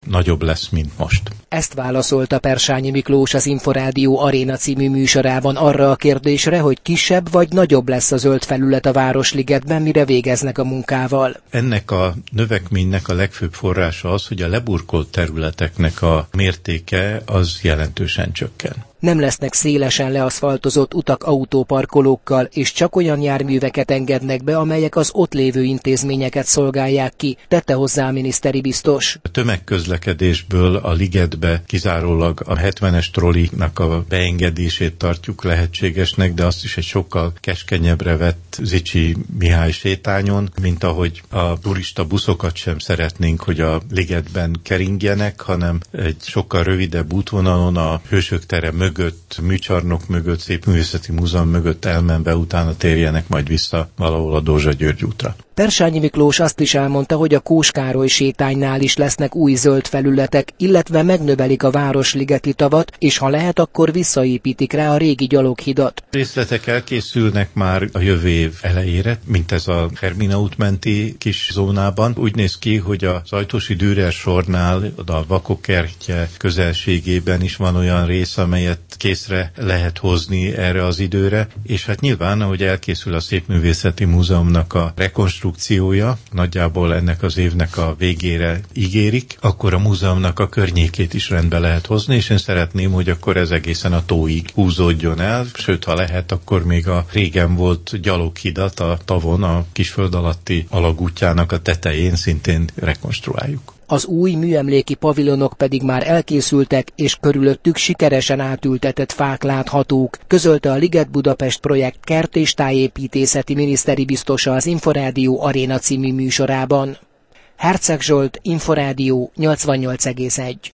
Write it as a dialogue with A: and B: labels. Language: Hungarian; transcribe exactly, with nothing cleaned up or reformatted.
A: nagyobb lesz, mint most.
B: Ezt válaszolta Persányi Miklós az Inforádió Aréna című műsorában arra a kérdésre, hogy kisebb vagy nagyobb lesz a zöld felület a Városligetben, mire végeznek a munkával.
A: Ennek a növekménynek a legfőbb forrása az, hogy a leburkolt területeknek a mértéke az jelentősen csökken.
B: Nem lesznek szélesen leaszfaltozott utak autóparkolókkal, és csak olyan járműveket engednek be, amelyek az ott lévő intézményeket szolgálják ki, tette hozzá a miniszteri biztos.
A: A tömegközlekedésből a ligetbe kizárólag a hetvenes trolliknak a beengedését tartjuk lehetségesnek, de azt is egy sokkal keskenyebbre vett Zichy Mihály sétányon, mint ahogy a turista buszokat sem szeretnénk, hogy a ligetben keringjenek, hanem egy sokkal rövidebb útvonalon a Hősök tere mögött, műcsarnok mögött, Szépművészeti Múzeum mögött elmenve utána térjenek majd vissza valahol a Dózsa György útra.
B: Persányi Miklós azt is elmondta, hogy a Kós Károly sétánynál is lesznek új zöld felületek, illetve megnövelik a Városligeti tavat, és ha lehet, akkor visszaépítik rá a régi gyaloghidat.
A: Részletek elkészülnek már a jövő év elejére, mint ez a Hermina út menti kis zónában. Úgy néz ki, hogy a Zajtósi Dürer sornál, a Vakok-kertje közelségében is van olyan rész, amelyet készre lehet hozni erre az időre, és hát nyilván, ahogy elkészül a Szépművészeti Múzeumnak a rekonstrukciója, nagyjából ennek az évnek a végére ígérik, akkor a múzeumnak a környékét is rendbe lehet hozni, és én szeretném, hogy akkor ez egészen a tóig húzódjon el, sőt, ha lehet, akkor még a régen volt gyaloghidat a tavon, a Kisföld alatti alagútjának a tetején szintén rekonstruáljuk.
B: Az új műemléki pavilonok pedig már elkészültek, és körülöttük sikeresen átültetett fák láthatók, közölte a Liget Budapest projekt kert- és tájépítészeti miniszteri biztosa az Inforádió Aréna című műsorában. Herceg Zsolt, Inforádió nyolcvannyolc egész egy.